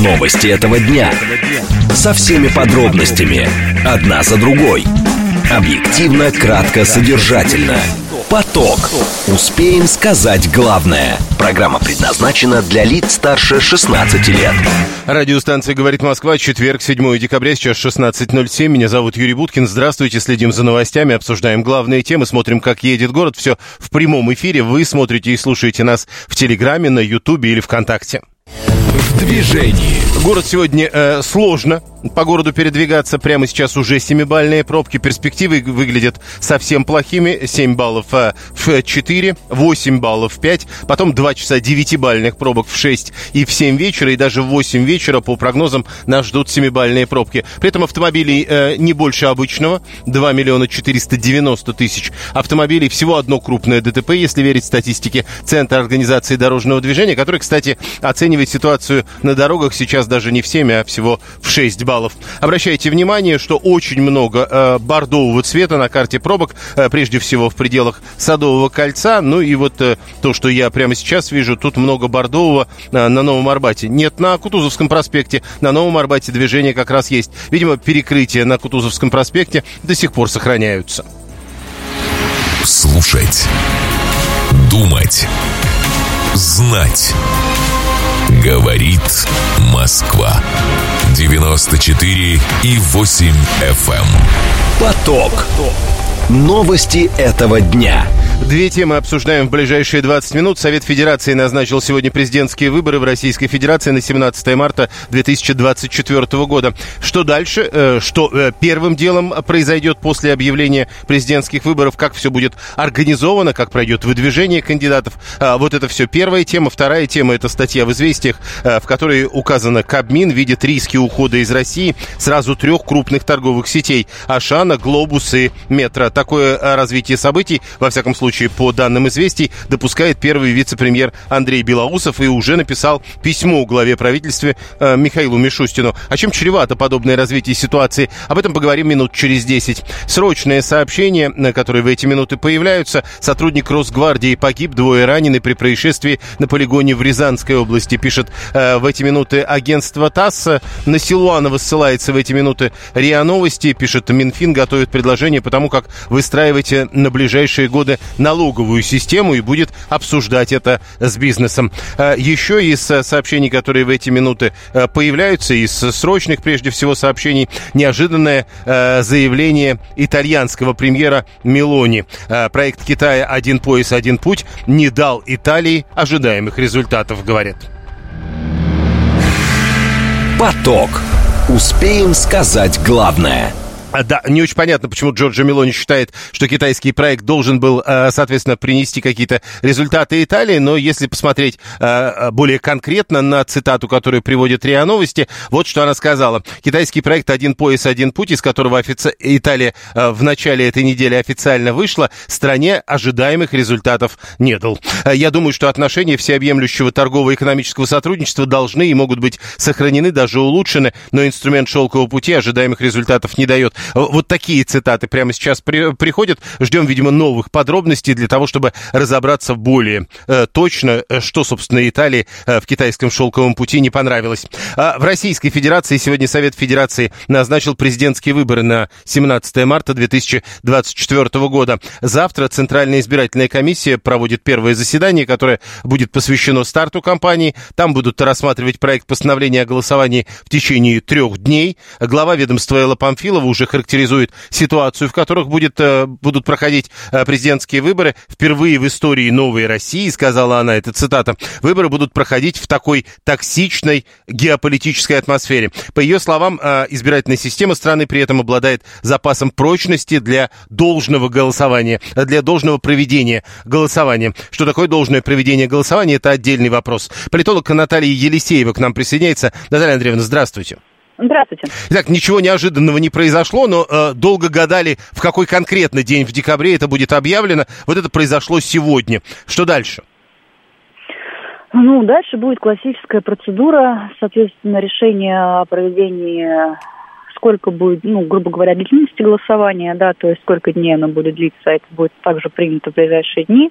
Новости этого дня. Со всеми подробностями. Одна за другой. Объективно, кратко, содержательно. Поток. Успеем сказать главное. Программа предназначена для лиц старше 16 лет. Радиостанция «Говорит Москва», четверг, 7 декабря, сейчас 16:07. Меня зовут Юрий Буткин. Здравствуйте, следим за новостями, обсуждаем главные темы, смотрим, как едет город. Все в прямом эфире. Вы смотрите и слушаете нас в Телеграме, на Ютубе или ВКонтакте. В движении. Город сегодня сложно. По городу передвигаться прямо сейчас уже 7-бальные пробки. Перспективы выглядят совсем плохими. 7 баллов в 4, 8 баллов в 5. Потом 2 часа 9-бальных пробок в 6 и в 7 вечера. И даже в 8 вечера, по прогнозам, нас ждут 7-бальные пробки. При этом автомобилей не больше обычного. 2 миллиона 490 тысяч автомобилей. Всего одно крупное ДТП, если верить статистике Центра организации дорожного движения, который, кстати, оценивает ситуацию на дорогах сейчас даже не в 7, а всего в 6 баллов. Обращайте внимание, что очень много бордового цвета на карте пробок, прежде всего в пределах Садового кольца. Ну и вот то, что я прямо сейчас вижу, тут много бордового на Новом Арбате. Нет, на Кутузовском проспекте. На Новом Арбате движение как раз есть. Видимо, перекрытия на Кутузовском проспекте до сих пор сохраняются. Слушать. Думать. Знать. Говорит Москва. 94,8 FM. Поток. Новости этого дня. Две темы обсуждаем в ближайшие 20 минут. Совет Федерации назначил сегодня президентские выборы в Российской Федерации на 17 марта 2024 года. Что дальше? Что первым делом произойдет после объявления президентских выборов? Как все будет организовано? Как пройдет выдвижение кандидатов? Вот это все первая тема. Вторая тема – это статья в «Известиях», в которой указано: Кабмин видит риски ухода из России сразу 3 крупных торговых сетей – Ашана, Глобус и Метро. Такое развитие событий, во всяком случае, по данным «Известий», допускает первый вице-премьер Андрей Белоусов и уже написал письмо главе правительства Михаилу Мишустину. А чем чревато подобное развитие ситуации? Об этом поговорим минут через 10. Срочное сообщение, которые в эти минуты появляются. Сотрудник Росгвардии погиб, 2 ранены при происшествии на полигоне в Рязанской области, пишет в эти минуты агентство ТАСС. На Силуанова ссылается в эти минуты РИА Новости, пишет: Минфин готовит предложение по тому, как выстраивать на ближайшие годы налоговую систему и будет обсуждать это с бизнесом. Еще из сообщений, которые в эти минуты появляются, из срочных, прежде всего, сообщений, неожиданное заявление итальянского премьера Мелони. Проект Китая «Один пояс, один путь» не дал Италии ожидаемых результатов, говорят. Поток. Успеем сказать главное. Да, не очень понятно, почему Джорджо Мелони считает, что китайский проект должен был, соответственно, принести какие-то результаты Италии, но если посмотреть более конкретно на цитату, которую приводит РИА Новости, вот что она сказала. Китайский проект «Один пояс, один путь», из которого Италия в начале этой недели официально вышла, стране ожидаемых результатов не дал. Я думаю, что отношения всеобъемлющего торгово-экономического сотрудничества должны и могут быть сохранены, даже улучшены, но инструмент шелкового пути ожидаемых результатов не дает. Вот такие цитаты прямо сейчас приходят. Ждем, видимо, новых подробностей для того, чтобы разобраться более точно, что, собственно, Италии в китайском шелковом пути не понравилось. В Российской Федерации сегодня Совет Федерации назначил президентские выборы на 17 марта 2024 года. Завтра Центральная избирательная комиссия проводит первое заседание, которое будет посвящено старту кампании. Там будут рассматривать проект постановления о голосовании в течение 3 дней. Глава ведомства Элла Памфилова уже характеризует ситуацию, в которых будут проходить президентские выборы. Впервые в истории новой России, сказала она, это цитата, выборы будут проходить в такой токсичной геополитической атмосфере. По ее словам, избирательная система страны при этом обладает запасом прочности для должного голосования, для должного проведения голосования. Что такое должное проведение голосования, это отдельный вопрос. Политолог Наталья Елисеева к нам присоединяется. Наталья Андреевна, здравствуйте. Здравствуйте. Итак, ничего неожиданного не произошло, но долго гадали, в какой конкретно день в декабре это будет объявлено. Вот это произошло сегодня. Что дальше? Дальше будет классическая процедура, соответственно, решение о проведении, сколько будет, грубо говоря, длительности голосования, да, то есть сколько дней оно будет длиться, это будет также принято в ближайшие дни.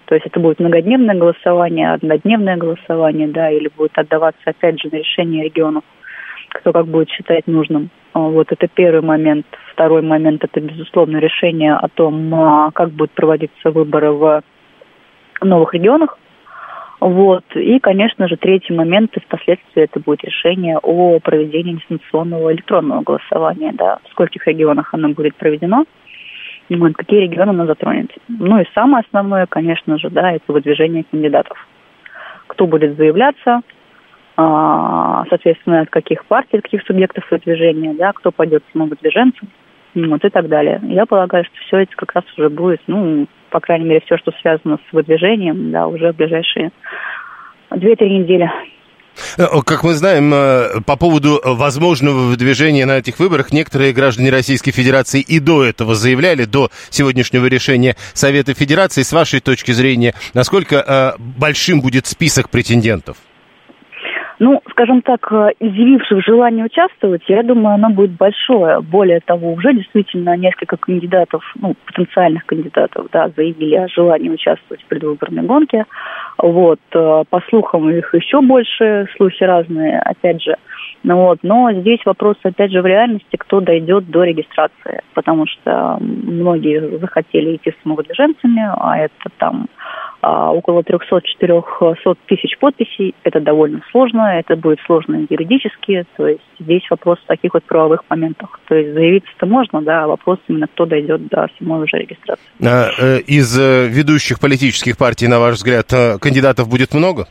То есть это будет многодневное голосование, однодневное голосование, да, или будет отдаваться, опять же, на решение регионов, кто как будет считать нужным. Вот это первый момент. Второй момент – это, безусловно, решение о том, как будут проводиться выборы в новых регионах. Вот. И, конечно же, третий момент, и впоследствии это будет решение о проведении дистанционного электронного голосования, да, в скольких регионах оно будет проведено, вот, какие регионы оно затронет. Ну и самое основное, конечно же, да, это выдвижение кандидатов. Кто будет заявляться, соответственно, от каких партий, от каких субъектов выдвижения, да, кто пойдет самовыдвиженцем, вот, и так далее. Я полагаю, что все это как раз уже будет, по крайней мере, все, что связано с выдвижением, да, уже в ближайшие 2-3 недели. Как мы знаем, по поводу возможного выдвижения на этих выборах, некоторые граждане Российской Федерации и до этого заявляли, до сегодняшнего решения Совета Федерации. С вашей точки зрения, насколько большим будет список претендентов? Скажем так, изъявивших желание участвовать, я думаю, оно будет большое. Более того, уже действительно несколько кандидатов, потенциальных кандидатов, да, заявили о желании участвовать в предвыборной гонке. Вот, по слухам их еще больше, слухи разные, опять же. Но здесь вопрос, опять же, в реальности, кто дойдет до регистрации, потому что многие захотели идти самовыдвиженцами, а это там около 300-400 тысяч подписей. Это довольно сложно, это будет сложно юридически, то есть здесь вопрос в таких вот правовых моментах. То есть заявиться-то можно, да, а вопрос именно кто дойдет до самой уже регистрации. Из ведущих политических партий, на ваш взгляд, кандидатов будет много?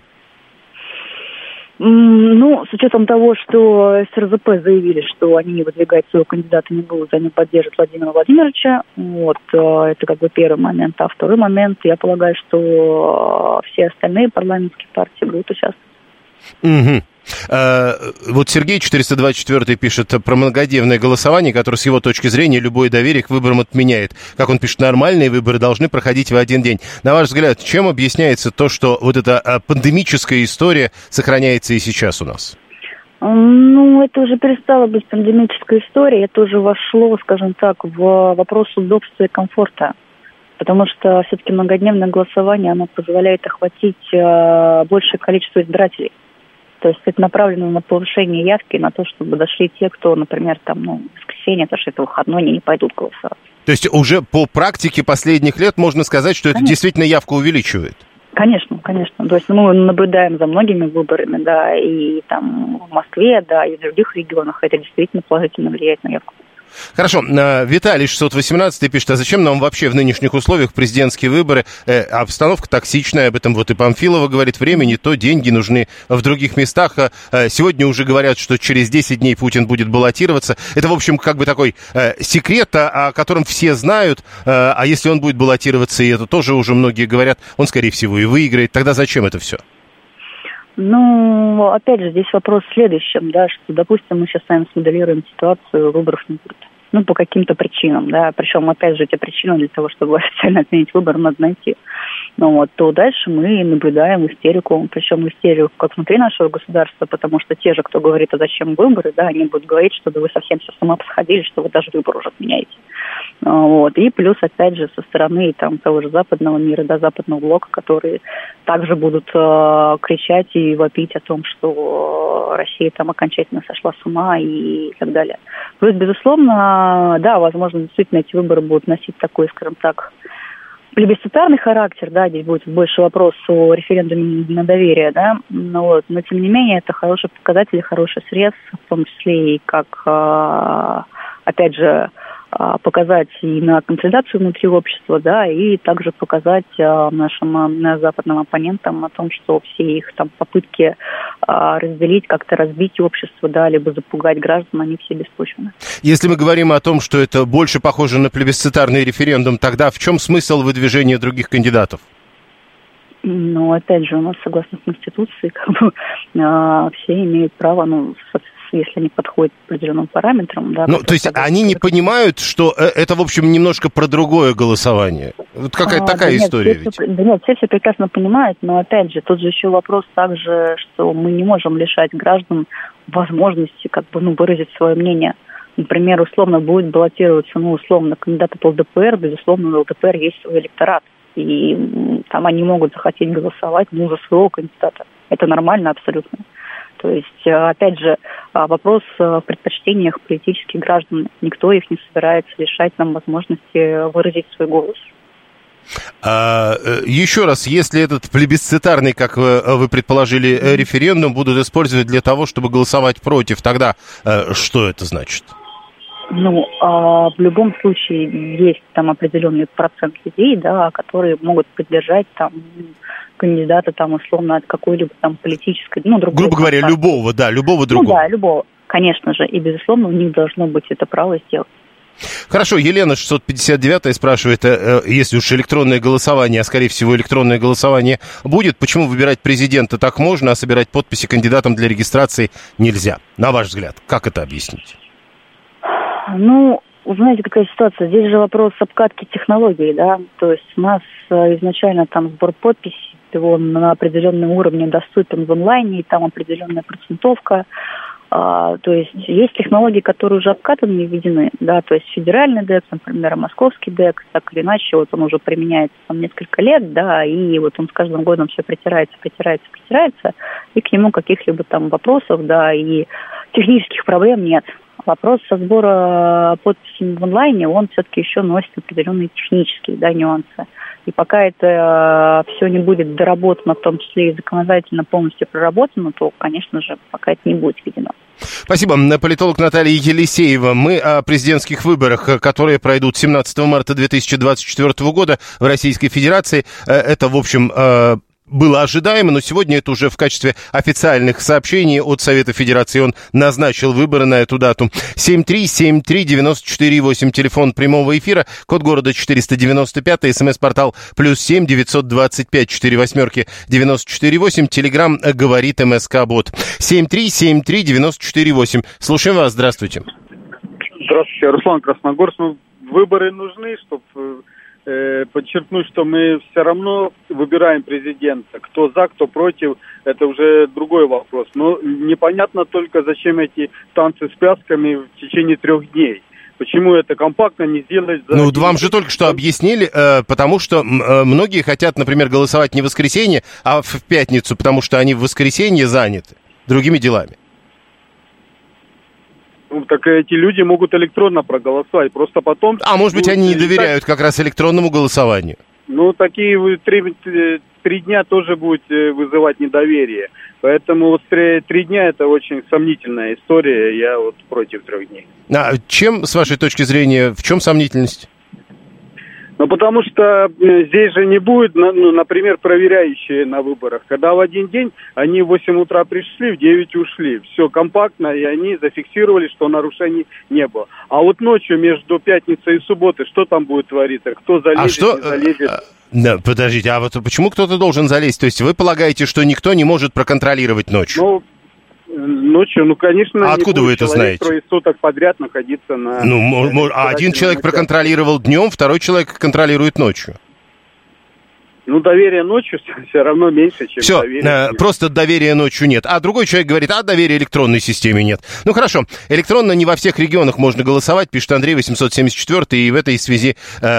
С учетом того, что СРЗП заявили, что они не выдвигать своего кандидата не будут, они поддержат Владимира Владимировича. Вот, это как бы первый момент. А второй момент, я полагаю, что все остальные парламентские партии будут участвовать. Угу. Вот Сергей 424 пишет про многодневное голосование, которое с его точки зрения любое доверие к выборам отменяет. Как он пишет, нормальные выборы должны проходить в один день. На ваш взгляд, чем объясняется то, что вот эта пандемическая история сохраняется и сейчас у нас? Это уже перестало быть пандемической историей, это уже вошло, скажем так, в вопрос удобства и комфорта. Потому что все-таки многодневное голосование, оно позволяет охватить большее количество избирателей. То есть это направлено на повышение явки, на то, чтобы дошли те, кто, например, в воскресенье, потому что это выходной, они не пойдут голосовать. То есть уже по практике последних лет можно сказать, что это действительно явку увеличивает? Конечно. То есть мы наблюдаем за многими выборами, да, и там в Москве, да, и в других регионах. Это действительно положительно влияет на явку. Хорошо. Виталий 618 пишет, а зачем нам вообще в нынешних условиях президентские выборы? Обстановка токсичная, об этом вот и Памфилова говорит, время не то, деньги нужны в других местах. Сегодня уже говорят, что через 10 дней Путин будет баллотироваться. Это, в общем, как бы такой секрет, о котором все знают. А если он будет баллотироваться, и это тоже уже многие говорят, он, скорее всего, и выиграет. Тогда зачем это все? Опять же, здесь вопрос в следующем, да, что, допустим, мы сейчас с вами смоделируем ситуацию, выборов не будет. По каким-то причинам, да, причем, опять же, эти причины для того, чтобы официально отменить выборы, надо найти. То дальше мы наблюдаем истерику, причем истерику как внутри нашего государства, потому что те же, кто говорит, а зачем выборы, да, они будут говорить, что да вы совсем все с ума посходили, что вы даже выборы уже отменяете. И плюс, опять же, со стороны того же западного мира, да, западного блока, которые также будут кричать и вопить о том, что Россия окончательно сошла с ума и так далее. Плюс, безусловно, да, возможно, действительно эти выборы будут носить такой, скажем так, плебисцитарный характер, да, здесь будет больше вопрос о референдуме на доверие, да, но тем не менее это хороший показатель, хороший срез, в том числе и как, опять же, показать и на консолидацию внутри общества, да, и также показать нашим западным оппонентам о том, что все их попытки разделить, как-то разбить общество, да, либо запугать граждан, они все беспочвенны. Если мы говорим о том, что это больше похоже на плебисцитарный референдум, тогда в чем смысл выдвижения других кандидатов? Опять же, у нас, согласно Конституции, все имеют право, если они подходят к определенным параметрам. Да, то есть они не понимают, что это, в общем, немножко про другое голосование? Вот какая-то такая история ведь. Нет, все прекрасно понимают, но, опять же, тут же еще вопрос также, что мы не можем лишать граждан возможности выразить свое мнение. Например, условно будет баллотироваться, условно, кандидат от ЛДПР, безусловно, у ЛДПР есть свой электорат. и там они могут захотеть голосовать, за своего кандидата. Это нормально абсолютно. То есть, опять же, вопрос в предпочтениях политических граждан. Никто их не собирается лишать нам возможности выразить свой голос. Еще раз, если этот плебисцитарный, как вы предположили, референдум будут использовать для того, чтобы голосовать против, тогда что это значит? В любом случае есть там определенный процент людей, да, которые могут поддержать там кандидата там условно от какой-либо там политической, другой. Грубо говоря, любого другого. Любого, конечно же, и безусловно у них должно быть это право сделать. Хорошо, Елена 659 спрашивает, если уж электронное голосование, а скорее всего электронное голосование будет, почему выбирать президента так можно, а собирать подписи кандидатам для регистрации нельзя? На ваш взгляд, как это объяснить? Вы знаете, какая ситуация? Здесь же вопрос обкатки технологий, да, то есть у нас изначально там сбор подписей, его на определенном уровне доступен в онлайне, и там определенная процентовка. То есть есть технологии, которые уже обкатаны и введены, да, то есть федеральный ДЭК, например, московский ДЭК, так или иначе, он уже применяется там несколько лет, да, и он с каждым годом все притирается, и к нему каких-либо там вопросов, да, и технических проблем нет. Вопрос со сбора подписей в онлайне, он все-таки еще носит определенные технические, да, нюансы. И пока это все не будет доработано, в том числе и законодательно полностью проработано, то, конечно же, пока это не будет введено. Спасибо. Политолог Наталья Елисеева. Мы о президентских выборах, которые пройдут 17 марта 2024 года в Российской Федерации. Это, в общем, было ожидаемо, но сегодня это уже в качестве официальных сообщений от Совета Федерации. Он назначил выборы на эту дату. 7373948, телефон прямого эфира, код города 495, смс-портал +7 925 48 948, телеграм говорит МСК-бот. 7373948. Слушаем вас, здравствуйте. Здравствуйте, Руслан Красногорск. Выборы нужны, чтобы подчеркнуть, что мы все равно выбираем президента. Кто за, кто против, это уже другой вопрос. Но непонятно только, зачем эти танцы с плясками в течение 3 дней. Почему это компактно не сделать за... вам же только что объяснили, потому что многие хотят, например, голосовать не в воскресенье, а в пятницу, потому что они в воскресенье заняты другими делами. Так эти люди могут электронно проголосовать, просто потом... А может быть, они не доверяют как раз электронному голосованию? Такие 3 дня тоже будет вызывать недоверие. Поэтому 3 дня это очень сомнительная история, я против 3 дней. А чем, с вашей точки зрения, в чем сомнительность? Потому что здесь же не будет, например, проверяющие на выборах. Когда в один день они в 8 утра пришли, в 9 ушли. Все компактно, и они зафиксировали, что нарушений не было. А ночью между пятницей и субботой что там будет твориться? Кто залезет, не залезет? Подождите, а почему кто-то должен залезть? То есть вы полагаете, что никто не может проконтролировать ночью? Ночью, конечно, а откуда вы это знаете? 3 суток подряд находиться на... один человек проконтролировал днем, второй человек контролирует ночью. Доверия ночью все равно меньше, чем доверие. Просто доверия ночью нет. А другой человек говорит, доверия электронной системе нет. Хорошо, электронно не во всех регионах можно голосовать, пишет Андрей 874, и в этой связи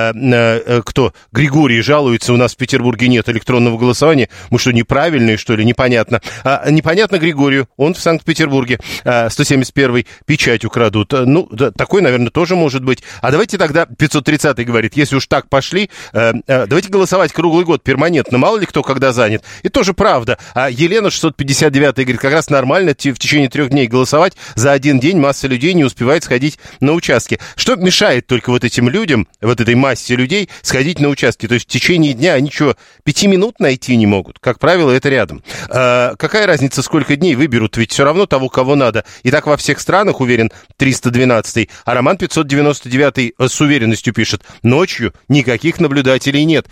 Григорий жалуется, у нас в Петербурге нет электронного голосования. Мы что, неправильные, что ли? Непонятно. Непонятно Григорию, он в Санкт-Петербурге, 171-й, печать украдут. Такой, наверное, тоже может быть. А давайте тогда, 530-й говорит, если уж так пошли, давайте голосовать круглый год перманентно, мало ли кто когда занят. И тоже правда. А Елена 659 говорит, как раз нормально в течение 3 дней голосовать. За один день масса людей не успевает сходить на участки. Что мешает только этим людям, этой массе людей, сходить на участки? То есть в течение дня они 5 минут найти не могут? Как правило, это рядом. Какая разница, сколько дней выберут? Ведь все равно того, кого надо. И так во всех странах, уверен 312. А Роман 599 с уверенностью пишет, ночью никаких наблюдателей нет.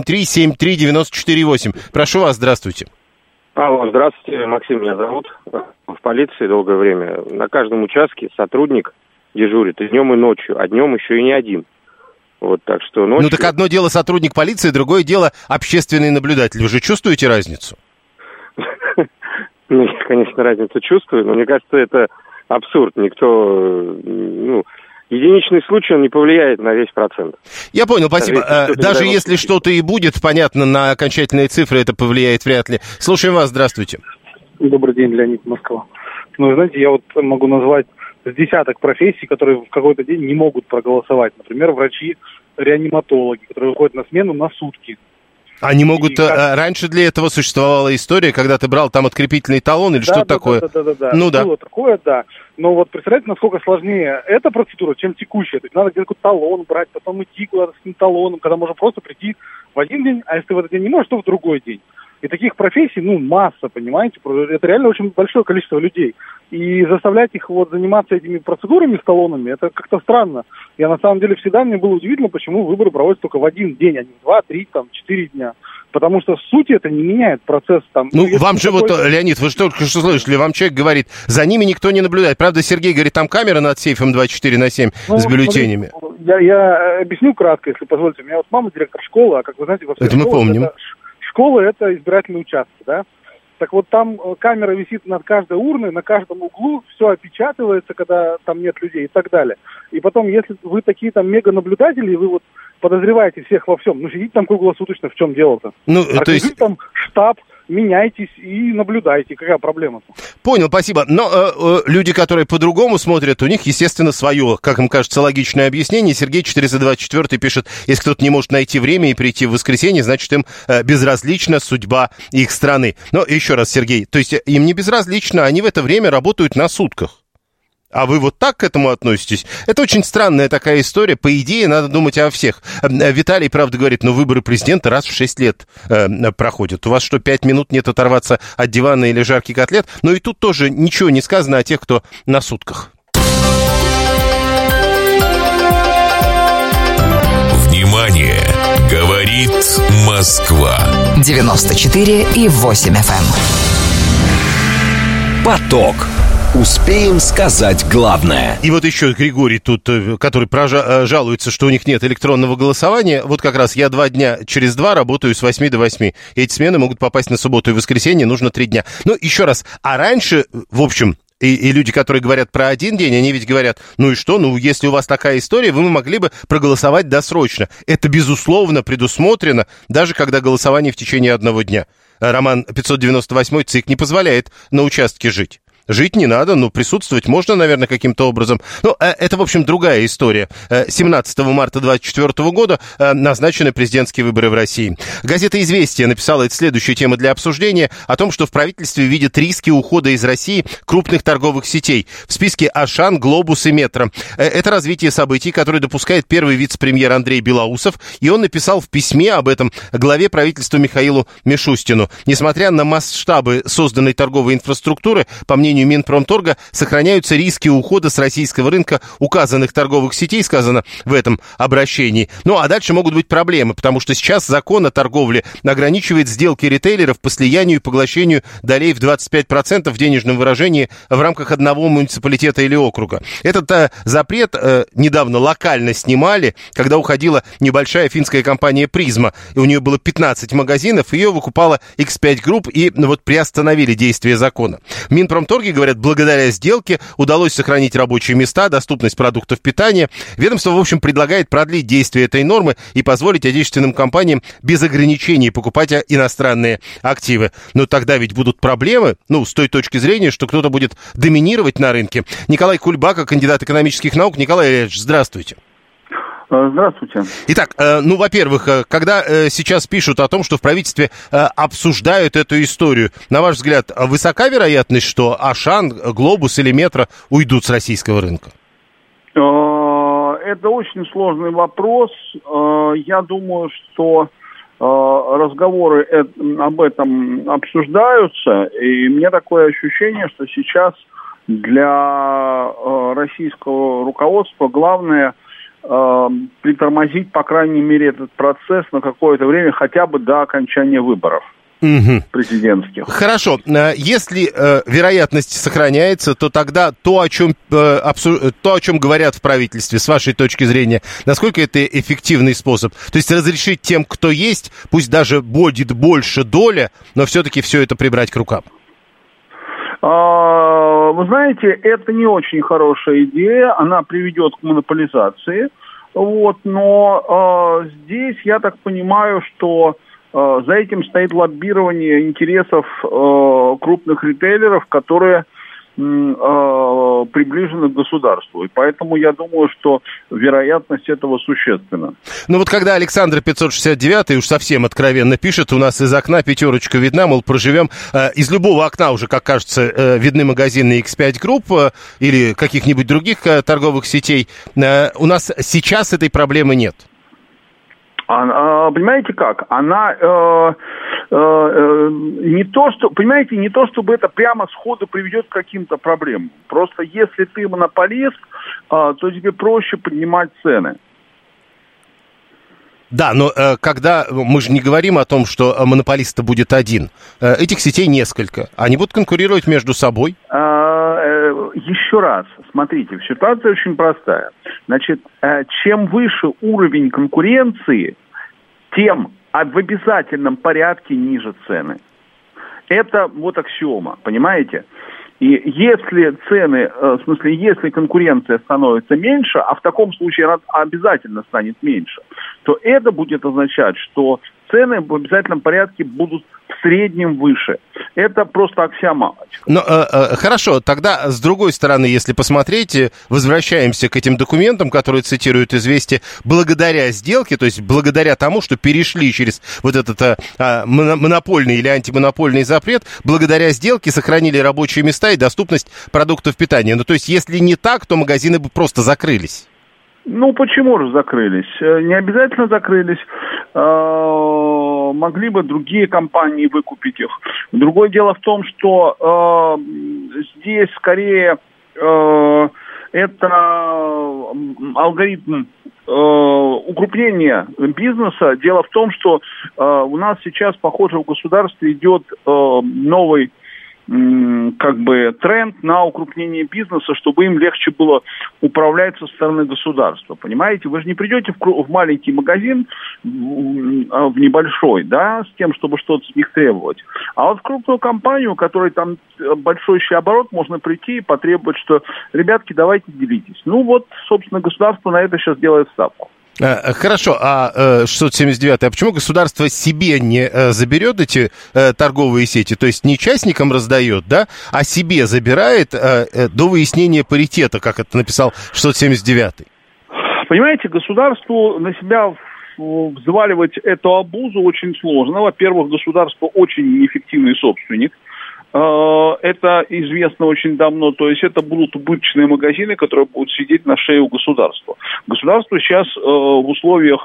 7373948. Прошу вас, здравствуйте. Алло, здравствуйте, Максим меня зовут. В полиции долгое время. На каждом участке сотрудник дежурит и днем, и ночью, а днем еще и не один. Так что ночью... так одно дело сотрудник полиции, другое дело общественный наблюдатель. Вы же чувствуете разницу? Я, конечно, разницу чувствую, но мне кажется, это абсурд. Никто, единичный случай, он не повлияет на весь процент. Я понял, спасибо. Даже если что-то и будет, понятно, на окончательные цифры это повлияет вряд ли. Слушаем вас, здравствуйте. Добрый день, Леонид, Москва. Ну, знаете, я вот могу назвать с десяток профессий, которые в какой-то день не могут проголосовать. Например, врачи-реаниматологи, которые выходят на смену на сутки. Они могут... Раньше для этого существовала история, когда ты брал там открепительный талон или что-то такое? Да. Ну да. Было такое, да. Но вот представляете, насколько сложнее эта процедура, чем текущая. То есть надо где-то какой-то талон брать, потом идти куда-то с этим талоном, когда можно просто прийти в один день, а если в этот день не можешь, то в другой день. И таких профессий, масса, понимаете? Это реально очень большое количество людей. И заставлять их заниматься этими процедурами с талонами, это как-то странно. Я на самом деле всегда, мне было удивительно, почему выборы проводятся только в один день, а не в 2, 3, 4 дня. Потому что в сути это не меняет процесс там. Вам же Леонид, вы же только что слышали, вам человек говорит, за ними никто не наблюдает. Правда, Сергей говорит, там камера над сейфом 24/7 с бюллетенями. Я объясню кратко, если позволите. У меня мама директор школы, а как вы знаете, во всех это мы помним. Школа – это избирательные участки, да? Так вот, там камера висит над каждой урной, на каждом углу, все опечатывается, когда там нет людей и так далее. И потом, если вы такие там мега-наблюдатели, и вы подозреваете всех во всем, сидите там круглосуточно, в чем дело-то? То есть... там штаб, меняйтесь и наблюдайте. Какая проблема-то? Понял, спасибо. Но люди, которые по-другому смотрят, у них, естественно, свое, как им кажется, логичное объяснение. Сергей 424 пишет, если кто-то не может найти время и прийти в воскресенье, значит, им безразлична судьба их страны. Но еще раз, Сергей, то есть им не безразлично, они в это время работают на сутках. А вы вот так к этому относитесь? Это очень странная такая история. По идее, надо думать о всех. Виталий, правда, говорит, выборы президента раз в 6 лет проходят. У вас что, 5 минут нет оторваться от дивана или жаркий котлет? Но и тут тоже ничего не сказано о тех, кто на сутках. Внимание! Говорит Москва. 94,8 FM. Поток. Успеем сказать главное. И вот еще Григорий тут, который жалуется, что у них нет электронного голосования. Вот как раз я через 2 работаю с 8 до 8. Эти смены могут попасть на субботу и воскресенье, нужно 3 дня. Еще раз, а раньше, в общем... И люди, которые говорят про один день, они ведь говорят, и что, если у вас такая история, вы могли бы проголосовать досрочно. Это, безусловно, предусмотрено, даже когда голосование в течение 1 дня. Роман 598 ЦИК не позволяет на участке жить. Жить не надо, присутствовать можно, наверное, каким-то образом. Это, в общем, другая история. 17 марта 2024 года назначены президентские выборы в России. Газета «Известия» написала следующую тему для обсуждения о том, что в правительстве видят риски ухода из России крупных торговых сетей. В списке «Ашан», «Глобус» и «Метро». Это развитие событий, которое допускает первый вице-премьер Андрей Белоусов, и он написал в письме об этом главе правительства Михаилу Мишустину. Несмотря на масштабы созданной торговой инфраструктуры, по мнению Минпромторга, сохраняются риски ухода с российского рынка указанных торговых сетей, сказано в этом обращении. А дальше могут быть проблемы, потому что сейчас закон о торговле ограничивает сделки ритейлеров по слиянию и поглощению долей в 25% в денежном выражении в рамках одного муниципалитета или округа. Этот запрет недавно локально снимали, когда уходила небольшая финская компания «Призма». И у нее было 15 магазинов, ее выкупала X5 Group, и приостановили действие закона. В Минпромторге говорят, благодаря сделке удалось сохранить рабочие места, доступность продуктов питания. Ведомство, в общем, предлагает продлить действие этой нормы и позволить отечественным компаниям без ограничений покупать иностранные активы. Но тогда ведь будут проблемы, с той точки зрения, что кто-то будет доминировать на рынке. Николай Кульбака, кандидат экономических наук. Николай Ильич, здравствуйте. Здравствуйте. Итак, во-первых, когда сейчас пишут о том, что в правительстве обсуждают эту историю, на ваш взгляд, высока вероятность, что Ашан, Глобус или Метро уйдут с российского рынка? Это очень сложный вопрос. Я думаю, что разговоры об этом обсуждаются, и мне такое ощущение, что сейчас для российского руководства главное притормозить, по крайней мере, этот процесс на какое-то время, хотя бы до окончания выборов президентских. Хорошо. Если вероятность сохраняется, то тогда то, о чем говорят в правительстве, с вашей точки зрения, насколько это эффективный способ? То есть разрешить тем, кто есть, пусть даже будет больше доля, но все-таки все это прибрать к рукам? Вы знаете, это не очень хорошая идея, она приведет к монополизации, вот, но здесь я так понимаю, что за этим стоит лоббирование интересов крупных ритейлеров, которые приближены к государству. И поэтому я думаю, что вероятность этого существенна. Ну вот когда Александр 569 уж совсем откровенно пишет, у нас из окна пятерочка видна, мол, проживем. Из любого окна уже, как кажется, видны магазины X5 Group или каких-нибудь других торговых сетей. У нас сейчас этой проблемы нет. Понимаете как? Она не то, чтобы это прямо сходу приведет к каким-то проблемам. Просто если ты монополист, то тебе проще поднимать цены. Да, но когда мы же не говорим о том, что монополист будет один. Этих сетей несколько. Они будут конкурировать между собой. Еще раз, смотрите, ситуация очень простая. Значит, чем выше уровень конкуренции, тем в обязательном порядке ниже цены. Это вот аксиома, понимаете? И если цены, в смысле, если конкуренция становится меньше, а в таком случае она обязательно станет меньше, то это будет означать, что цены в обязательном порядке будут в среднем выше. Это просто аксиоматика. Но, хорошо, тогда с другой стороны, если посмотреть, возвращаемся к этим документам, которые цитируют «Известия», благодаря сделке, то есть благодаря тому, что перешли через вот этот монопольный или антимонопольный запрет, благодаря сделке сохранили рабочие места и доступность продуктов питания. Ну, то есть, если не так, то магазины бы просто закрылись. Ну, почему же закрылись? Не обязательно закрылись. Могли бы другие компании выкупить их. Другое дело в том, что здесь скорее это алгоритм укрепления бизнеса. Дело в том, что у нас сейчас, похоже, в государстве идет новый тренд на укрупнение бизнеса, чтобы им легче было управлять со стороны государства. Понимаете, вы же не придете в маленький магазин, в небольшой, да, с тем, чтобы что-то с них требовать. А вот в крупную компанию, у которой там большой оборот, можно прийти и потребовать, что, ребятки, давайте делитесь. Ну вот, собственно, государство на это сейчас делает ставку. Хорошо, а 679, а почему государство себе не заберет эти торговые сети, то есть не частникам раздает, да, а себе забирает до выяснения паритета, как это написал 679? Понимаете, государству на себя взваливать эту обузу очень сложно. Во-первых, государство очень неэффективный собственник. Это известно очень давно, то есть это будут убыточные магазины, которые будут сидеть на шее у государства. Государству сейчас в условиях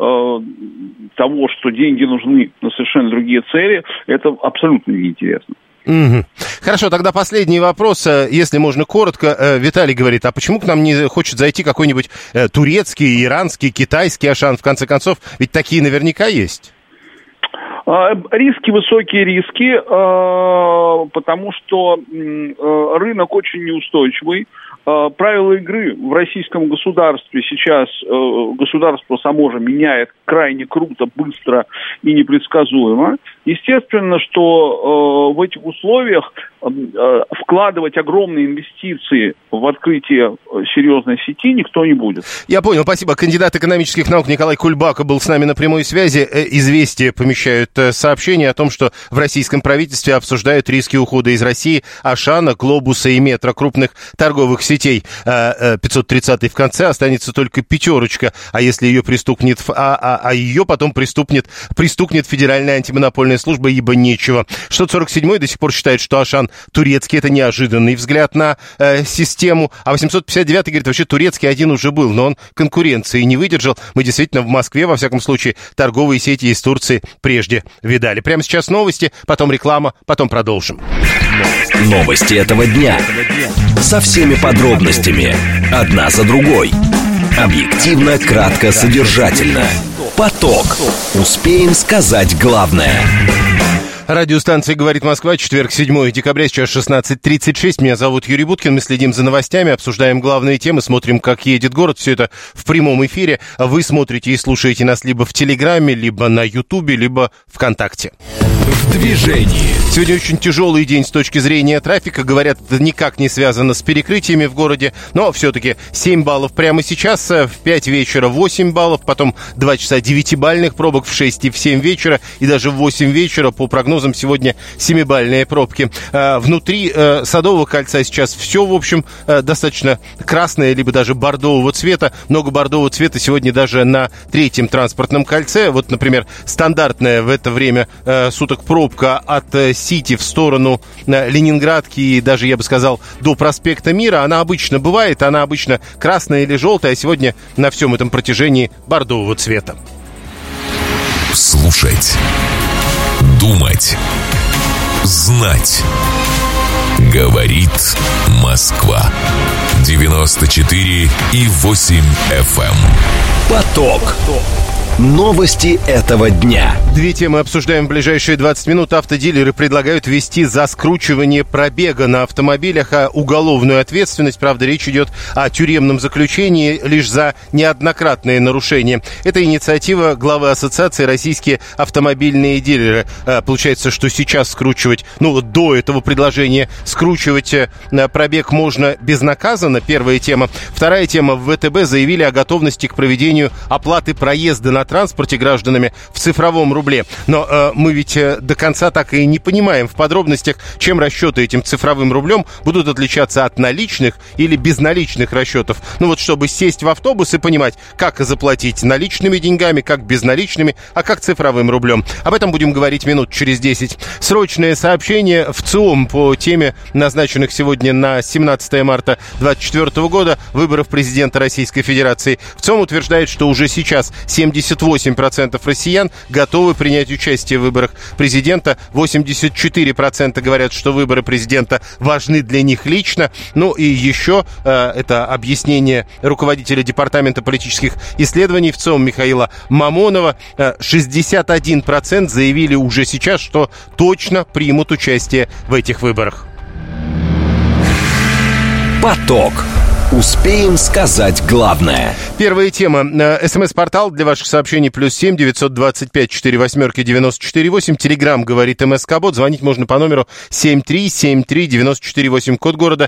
того, что деньги нужны на совершенно другие цели, это абсолютно неинтересно. Угу. Хорошо, тогда последний вопрос, если можно коротко. Виталий говорит, а почему к нам не хочет зайти какой-нибудь турецкий, иранский, китайский Ашан, в конце концов, ведь такие наверняка есть? Риски, высокие риски, потому что рынок очень неустойчивый. Правила игры в российском государстве сейчас государство само же меняет крайне круто, быстро и непредсказуемо. Естественно, что в этих условиях вкладывать огромные инвестиции в открытие серьезной сети никто не будет. Я понял, спасибо. Кандидат экономических наук Николай Кульбака был с нами на прямой связи. «Известия» помещают сообщение о том, что в российском правительстве обсуждают риски ухода из России Ашана, Глобуса и Метро, крупных торговых сетей. 530-й в конце, останется только пятерочка. А если ее пристукнет, ее потом пристукнет Федеральная антимонопольная служба, ибо нечего. 647-й до сих пор считает, что Ашан турецкий, это неожиданный взгляд на систему. А 859-й говорит, вообще турецкий один уже был, но он конкуренции не выдержал. Мы действительно в Москве, во всяком случае, торговые сети из Турции прежде видали. Прямо сейчас новости, потом реклама, потом продолжим. Новости этого дня. Со всеми подробностями. Одна за другой. Объективно, кратко, содержательно. Поток. Успеем сказать главное. Радиостанция «Говорит Москва», четверг, 7 декабря, сейчас 16:36. Меня зовут Юрий Буткин. Мы следим за новостями, обсуждаем главные темы, смотрим, как едет город. Все это в прямом эфире. Вы смотрите и слушаете нас либо в Телеграме, либо на Ютубе, либо ВКонтакте. В движении. Сегодня очень тяжелый день с точки зрения трафика. Говорят, это никак не связано с перекрытиями в городе. Но все-таки 7 баллов прямо сейчас. В 5 вечера 8 баллов. Потом 2 часа 9-бальных пробок в 6 и в 7 вечера. И даже в 8 вечера, по прогнозам, сегодня 7-бальные пробки. Внутри Садового кольца сейчас все, в общем, достаточно красное, либо даже бордового цвета. Много бордового цвета сегодня даже на 3-м транспортном кольце. Вот, например, стандартная в это время суток пробка от Сити в сторону Ленинградки и даже, я бы сказал, до проспекта Мира. Она обычно бывает, она обычно красная или желтая, а сегодня на всем этом протяжении бордового цвета. Слушать, думать, знать. Говорит Москва. 94,8 FM. Поток. Новости этого дня. Две темы обсуждаем в ближайшие 20 минут. Автодилеры предлагают ввести за скручивание пробега на автомобилях уголовную ответственность. Правда, речь идет о тюремном заключении лишь за неоднократные нарушения. Это инициатива главы ассоциации «Российские автомобильные дилеры». Получается, что сейчас скручивать, до этого предложения скручивать пробег можно безнаказанно. Первая тема. Вторая тема. В ВТБ заявили о готовности к проведению оплаты проезда на транспорте гражданами в цифровом рубле. Но мы ведь до конца так и не понимаем в подробностях, чем расчеты этим цифровым рублем будут отличаться от наличных или безналичных расчетов. Чтобы сесть в автобус и понимать, как заплатить наличными деньгами, как безналичными, а как цифровым рублем. Об этом будем говорить минут через 10. Срочное сообщение в ЦИОМ по теме назначенных сегодня на 17 марта 2024 года выборов президента Российской Федерации. В ЦИОМ утверждает, что уже сейчас 78% россиян готовы принять участие в выборах президента. 84% говорят, что выборы президента важны для них лично. И еще это объяснение руководителя Департамента политических исследований в ЦИОМ Михаила Мамонова. 61% заявили уже сейчас, что точно примут участие в этих выборах. Поток. Успеем сказать главное. Первая тема. СМС-портал для ваших сообщений +7 925 48 94 8. Телеграм говорит МСК-бот. Звонить можно по номеру 7373 94 8. Код города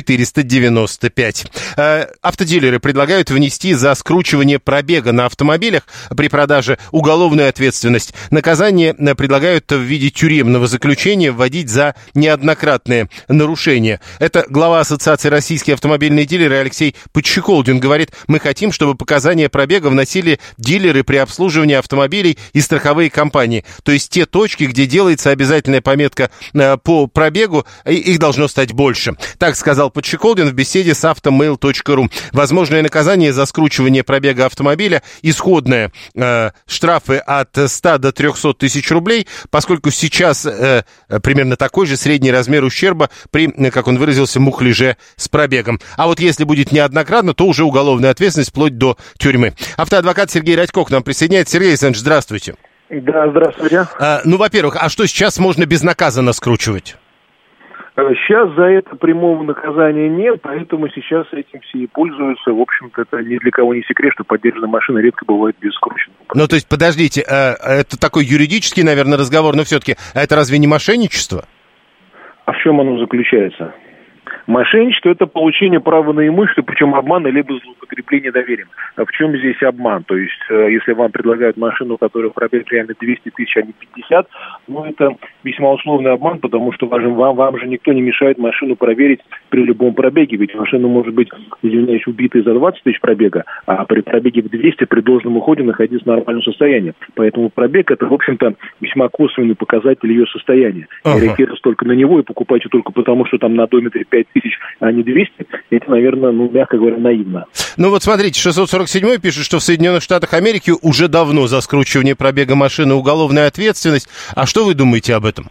495. Автодилеры предлагают внести за скручивание пробега на автомобилях при продаже уголовную ответственность. Наказание предлагают в виде тюремного заключения вводить за неоднократные нарушения. Это глава Ассоциации «Российские автомобильные дилеры» Алексей Подщеколдин говорит: мы хотим, чтобы показания пробега вносили дилеры при обслуживании автомобилей и страховые компании. То есть те точки, где делается обязательная пометка по пробегу, их должно стать больше. Так сказал Подщеколдин в беседе с automail.ru. Возможное наказание за скручивание пробега автомобиля исходное. Штрафы от 100 до 300 тысяч рублей, поскольку сейчас примерно такой же средний размер ущерба при, как он выразился, мухляже с пробегом. А вот если будет неоднократно, то уже уголовная ответственность вплоть до тюрьмы. Автоадвокат Сергей Радько к нам присоединяется. Сергей Александрович, здравствуйте. Да, здравствуйте. Во-первых, а что сейчас можно безнаказанно скручивать? Сейчас за это прямого наказания нет, поэтому сейчас этим все и пользуются. В общем-то, это ни для кого не секрет, что поддержанная машина редко бывает без скрученного. То есть, подождите, это такой юридический, наверное, разговор, но все-таки, это разве не мошенничество? А в чем оно заключается? Мошенничество – это получение права на имущество, причем обман либо злоупотребление доверием. А в чем здесь обман? То есть, если вам предлагают машину, которая пробег реально 200 тысяч, а не 50, это весьма условный обман, потому что вам же никто не мешает машину проверить при любом пробеге. Ведь машина может быть, извиняюсь, убитой за 20 тысяч пробега, а при пробеге в 200 при должном уходе находиться в нормальном состоянии. Поэтому пробег – это, в общем-то, весьма косвенный показатель ее состояния. Ориентироваться только на него и покупать только потому, что там на одометре 5 тысяч, а не 200, это, наверное, мягко говоря, наивно. Смотрите, 647 пишет, что в Соединенных Штатах Америки уже давно за скручивание пробега машины уголовная ответственность. А что вы думаете об этом?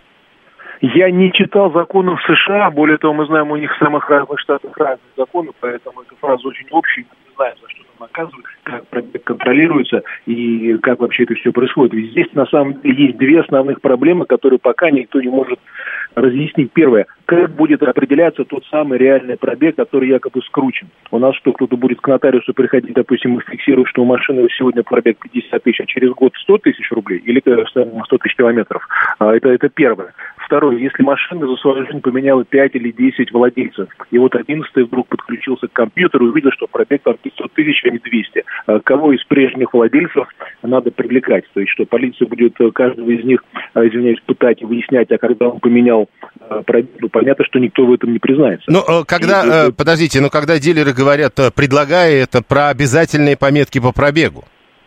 Я не читал законов США, более того, мы знаем, у них в самых разных штатах разные законы, поэтому эта фраза очень общая, мы не знаем, за что там наказывают, как пробег контролируется и как вообще это все происходит. Ведь здесь, на самом деле, есть две основных проблемы, которые пока никто не может разъяснить. Первое, как будет определяться тот самый реальный пробег, который якобы скручен. У нас что, кто-то будет к нотариусу приходить, допустим, и фиксирует, что у машины сегодня пробег 50 тысяч, а через год 100 тысяч рублей или 100 тысяч километров. Это первое. Второе, если машина за свою жизнь поменяла 5 или 10 владельцев, и вот 11-й вдруг подключился к компьютеру и увидел, что пробег там 500 тысяч, а не 200, кого из прежних владельцев надо привлекать? То есть, что полиция будет каждого из них, пытать и выяснять, а когда он поменял пробег, понятно, что никто в этом не признается. Подождите, когда дилеры говорят, предлагая это про обязательные пометки по пробегу?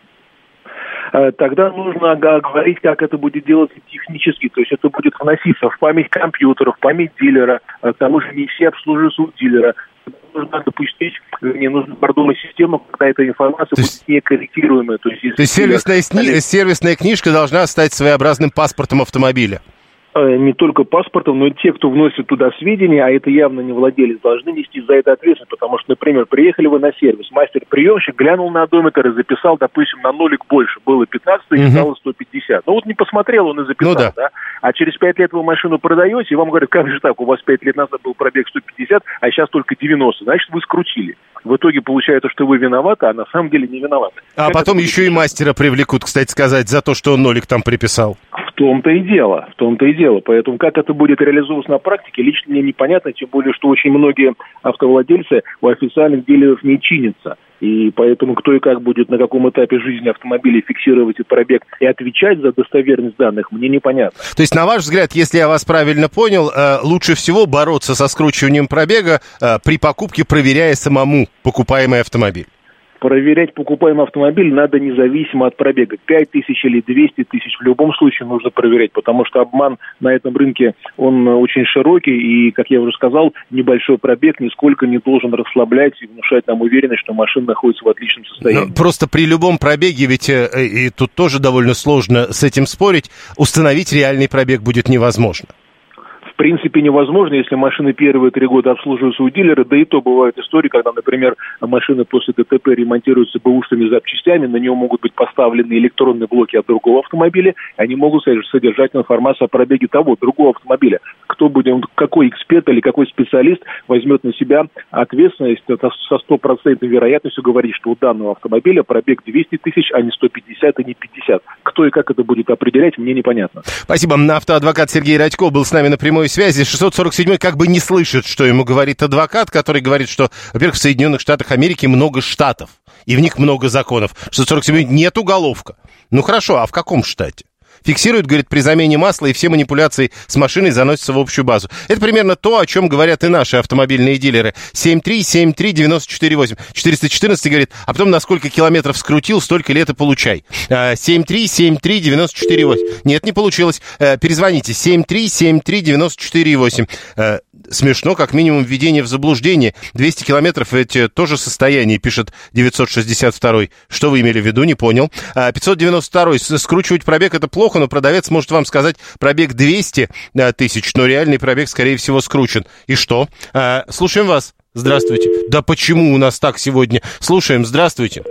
Тогда нужно говорить, как это будет делаться технически. То есть это будет вноситься в память компьютера, в память дилера, к тому же не все обслуживаются у дилера. Нужно допустить, нужно продумать систему, когда эта информация будет некорректируемая. То есть сервисная книжка должна стать своеобразным паспортом автомобиля. Не только паспортом, но и те, кто вносит туда сведения, а это явно не владелец, должны нести за это ответственность, потому что, например, приехали вы на сервис, мастер-приемщик глянул на одометр и записал, допустим, на нолик больше, было 15, и стало 150. Ну вот не посмотрел, он и записал, да? А через 5 лет вы машину продаете, и вам говорят, как же так, у вас 5 лет назад был пробег 150, а сейчас только 90, значит, вы скрутили. В итоге получается, что вы виноваты, а на самом деле не виноваты. А потом еще и мастера привлекут, кстати сказать, за то, что он нолик там приписал. В том-то и дело. Поэтому как это будет реализовываться на практике, лично мне непонятно, тем более, что очень многие автовладельцы у официальных дилеров не чинятся. И поэтому кто и как будет на каком этапе жизни автомобиля фиксировать этот пробег и отвечать за достоверность данных, мне непонятно. То есть, на ваш взгляд, если я вас правильно понял, лучше всего бороться со скручиванием пробега при покупке, проверяя самому покупаемый автомобиль? Проверять покупаемый автомобиль надо независимо от пробега. 5 тысяч или 200 тысяч в любом случае нужно проверять, потому что обман на этом рынке, он очень широкий, и, как я уже сказал, небольшой пробег нисколько не должен расслаблять и внушать нам уверенность, что машина находится в отличном состоянии. Просто при любом пробеге, ведь и тут тоже довольно сложно с этим спорить, установить реальный пробег будет невозможно. В принципе, невозможно, если машины первые 3 года обслуживаются у дилера, да и то бывают истории, когда, например, машины после ДТП ремонтируются бэушными запчастями, на нее могут быть поставлены электронные блоки от другого автомобиля, и они могут содержать информацию о пробеге того, другого автомобиля. Какой эксперт или какой специалист возьмет на себя ответственность со 100% вероятностью говорить, что у данного автомобиля пробег 200 тысяч, а не 150 и не 50. Кто и как это будет определять, мне непонятно. Спасибо. Автоадвокат Сергей Радько был с нами на прямой связи. 647-й как бы не слышит, что ему говорит адвокат, который говорит, что, во-первых, в Соединенных Штатах Америки много штатов, и в них много законов. 647-й нет уголовка. Ну хорошо, а в каком штате? Фиксируют, говорит, при замене масла, и все манипуляции с машиной заносятся в общую базу. Это примерно то, о чем говорят и наши автомобильные дилеры. 7373948. 414 говорит, а потом на сколько километров скрутил, столько лет и получай. 7373948. Нет, не получилось. Перезвоните. 7373948. Смешно, как минимум, введение в заблуждение. 200 километров, ведь тоже состояние, пишет 962. Что вы имели в виду, не понял. 592. Скручивать пробег — это плохо, но продавец может вам сказать пробег 200 тысяч, но реальный пробег, скорее всего, скручен. И что? Слушаем вас. Здравствуйте. Да почему у нас так сегодня? Слушаем. Здравствуйте.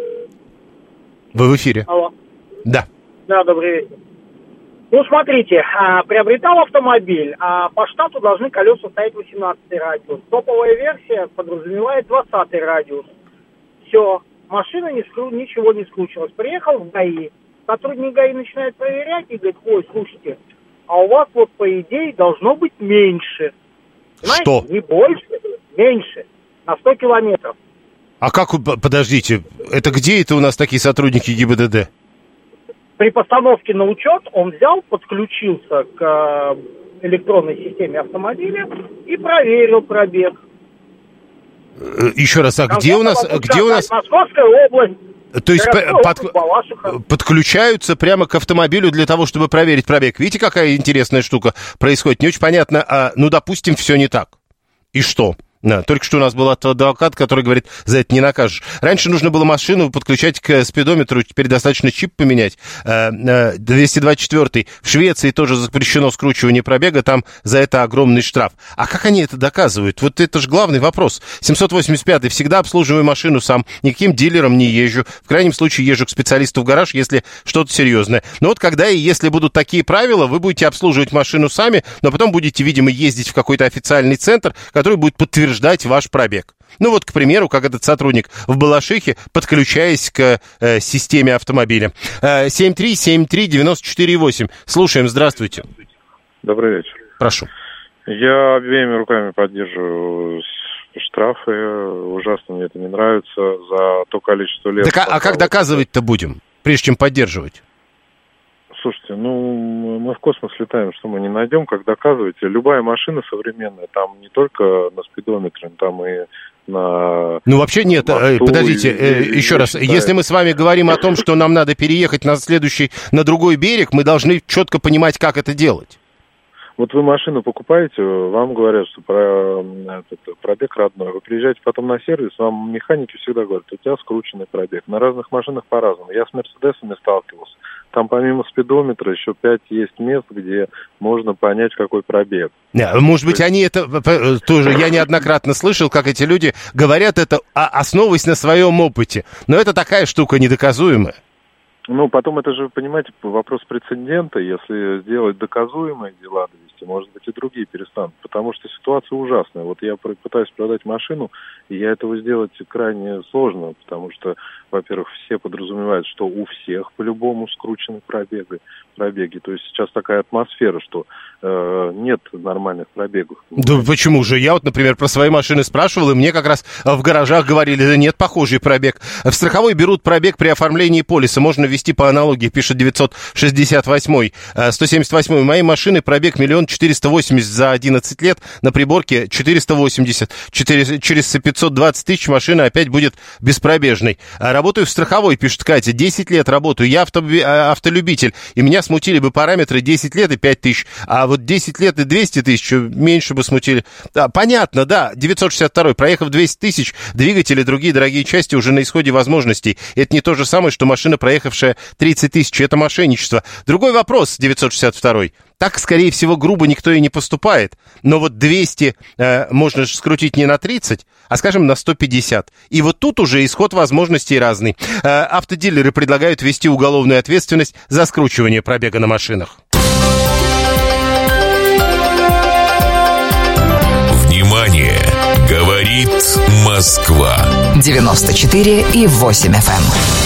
Вы в эфире. Алло. Да. Да, добрый вечер. Ну, смотрите, приобретал автомобиль, а по штату должны колеса стоять 18-й радиус. Топовая версия подразумевает 20-й радиус. Все, машина ничего не скручилась. Приехал в ГАИ, сотрудник ГАИ начинает проверять и говорит, ой, слушайте, а у вас вот по идее должно быть меньше. Понимаете? Что? Не больше, меньше, на 100 километров. А как, подождите, это где это у нас такие сотрудники ГИБДД? При постановке на учет он взял, подключился к электронной системе автомобиля и проверил пробег. Еще раз, где у нас... Московская область. То есть подключаются прямо к автомобилю для того, чтобы проверить пробег. Видите, какая интересная штука происходит? Не очень понятно. Ну, допустим, все не так. И что? Да, только что у нас был адвокат, который говорит, за это не накажешь. Раньше нужно было машину подключать к спидометру, теперь достаточно чип поменять. 224-й. В Швеции тоже запрещено скручивание пробега, там за это огромный штраф. А как они это доказывают? Вот это же главный вопрос. 785-й. Всегда обслуживаю машину сам, никаким дилером не езжу. В крайнем случае езжу к специалисту в гараж, если что-то серьезное. Но вот когда и если будут такие правила, вы будете обслуживать машину сами, но потом будете, видимо, ездить в какой-то официальный центр, который будет подтверждать ваш пробег. Ну вот, к примеру, как этот сотрудник в Балашихе, подключаясь к системе автомобиля. 7373948. Слушаем, здравствуйте. Добрый вечер. Прошу. Я обеими руками поддерживаю штрафы. Ужасно мне это не нравится за то количество лет. Так, а как доказывать-то будем, прежде чем поддерживать? Слушайте, мы в космос летаем, что мы не найдем, как доказывать. Любая машина современная, там не только на спидометре, там и на... Ну, вообще нет, подождите, еще раз. Если мы с вами говорим о том, что нам надо переехать на другой берег, мы должны четко понимать, как это делать. Вот вы машину покупаете, вам говорят, что пробег родной. Вы приезжаете потом на сервис, вам механики всегда говорят, у тебя скрученный пробег. На разных машинах по-разному. Я с Мерседесами сталкивался. Там помимо спидометра еще 5 есть мест, где можно понять, какой пробег. Может быть, они это тоже, я неоднократно слышал, как эти люди говорят это, основываясь на своем опыте. Но это такая штука недоказуемая. Ну, потом это же, понимаете, вопрос прецедента. Если сделать доказуемые дела довести, может быть, и другие перестанут. Потому что ситуация ужасная. Вот я пытаюсь продать машину, и я этого сделать крайне сложно. Потому что, во-первых, все подразумевают, что у всех по-любому скручены пробеги. То есть сейчас такая атмосфера, что нет нормальных пробегов. Да почему же? Я вот, например, про свои машины спрашивал, и мне как раз в гаражах говорили, да нет, похожий пробег. В страховой берут пробег при оформлении полиса. Можно ввести по аналогии, пишет 968-й. 178-й. Моей машины пробег 1 480 000 за 11 лет. На приборке 480. Через 520 тысяч машина опять будет беспробежной. Работаю в страховой, пишет Катя. 10 лет работаю. Я автолюбитель. И меня смутили бы параметры 10 лет и 5 тысяч. А вот 10 лет и 200 тысяч меньше бы смутили. Понятно, да. 962-й. Проехав 200 тысяч, двигатели и другие дорогие части уже на исходе возможностей. Это не то же самое, что машина, проехавшая 30 тысяч. Это мошенничество. Другой вопрос, 962-й. Так, скорее всего, грубо никто и не поступает. Но вот 200 можно скрутить не на 30, а, скажем, на 150. И вот тут уже исход возможностей разный. Автодилеры предлагают ввести уголовную ответственность за скручивание пробега на машинах. Внимание! Говорит Москва. 94,8 FM.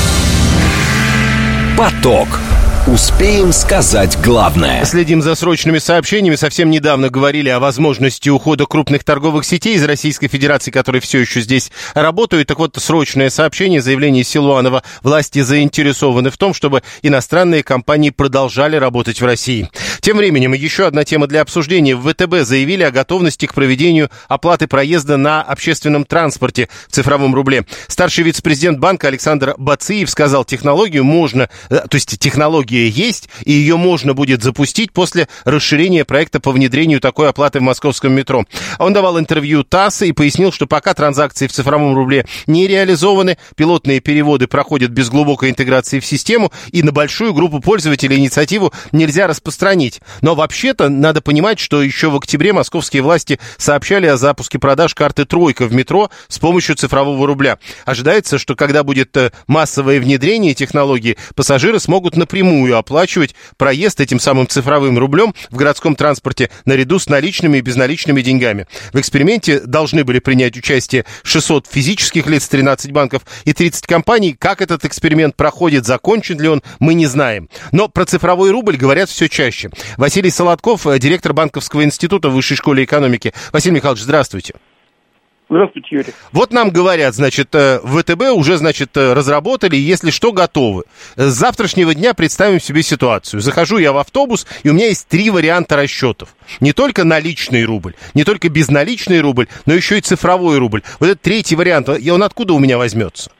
Поток. Успеем сказать главное. Следим за срочными сообщениями. Совсем недавно говорили о возможности ухода крупных торговых сетей из Российской Федерации, которые все еще здесь работают. Так вот, срочное сообщение, заявление Силуанова. Власти заинтересованы в том, чтобы иностранные компании продолжали работать в России. Тем временем, еще одна тема для обсуждения. В ВТБ заявили о готовности к проведению оплаты проезда на общественном транспорте в цифровом рубле. Старший вице-президент банка Александр Бациев сказал, технологию технология есть, и ее можно будет запустить после расширения проекта по внедрению такой оплаты в московском метро. Он давал интервью ТАСС и пояснил, что пока транзакции в цифровом рубле не реализованы, пилотные переводы проходят без глубокой интеграции в систему, и на большую группу пользователей инициативу нельзя распространить. Но вообще-то надо понимать, что еще в октябре московские власти сообщали о запуске продаж карты «Тройка» в метро с помощью цифрового рубля. Ожидается, что когда будет массовое внедрение технологии, пассажиры смогут напрямую оплачивать проезд этим самым цифровым рублем в городском транспорте наряду с наличными и безналичными деньгами. В эксперименте должны были принять участие 600 физических лиц, 13 банков и 30 компаний. Как этот эксперимент проходит, закончен ли он, мы не знаем. Но про цифровой рубль говорят все чаще. Василий Солодков, директор Банковского института в Высшей школе экономики. Василий Михайлович, здравствуйте. Здравствуйте, Юрий. Вот нам говорят, ВТБ уже, разработали, если что, готовы. С завтрашнего дня представим себе ситуацию. Захожу я в автобус, и у меня есть 3 варианта расчетов. Не только наличный рубль, не только безналичный рубль, но еще и цифровой рубль. Вот этот 3-й вариант, он откуда у меня возьмется?